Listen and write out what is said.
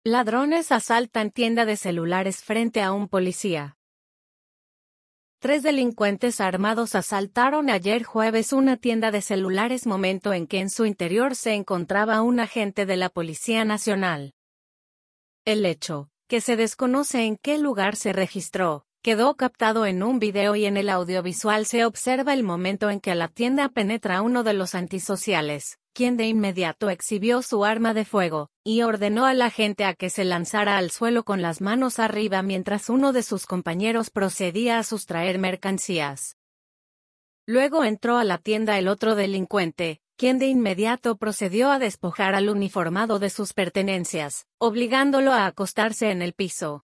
Ladrones asaltan tienda de celulares frente a un policía. 3 delincuentes armados asaltaron ayer jueves una tienda de celulares, momento en que en su interior se encontraba un agente de la Policía Nacional. El hecho, que se desconoce en qué lugar se registró, quedó captado en un video y en el audiovisual se observa el momento en que a la tienda penetra uno de los antisociales, quien de inmediato exhibió su arma de fuego, y ordenó al agente a que se lanzara al suelo con las manos arriba mientras uno de sus compañeros procedía a sustraer mercancías. Luego entró a la tienda el otro delincuente, quien de inmediato procedió a despojar al uniformado de sus pertenencias, obligándolo a acostarse en el piso.